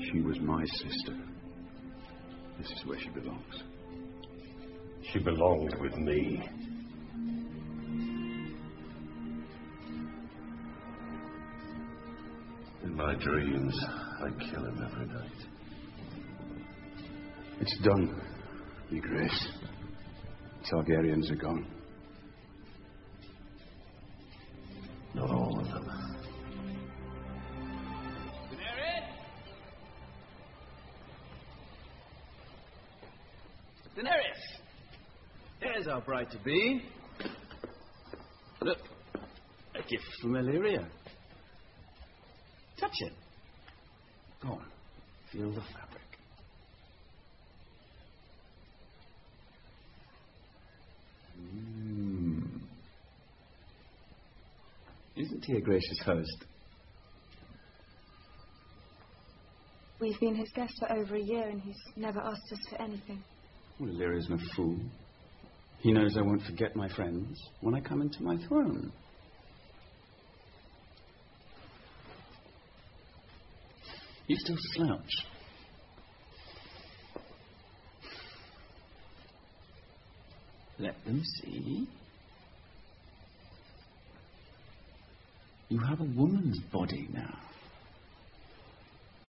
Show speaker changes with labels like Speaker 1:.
Speaker 1: she was my sister. This is where she belongs.
Speaker 2: She belonged with me. In my dreams, I kill him every night.
Speaker 1: It's done, Your Grace. Targaryens are gone.
Speaker 2: Not all of them.
Speaker 3: Daenerys! There's our bride-to-be. Look, a gift from Illyria. Touch it. Go on, feel the fabric. Isn't he a gracious host?
Speaker 4: We've been his guests for over a year and he's never asked us for anything.
Speaker 3: Well, Illyria's no fool. He knows I won't forget my friends when I come into my throne. You still slouch. Let them see. You have a woman's body now.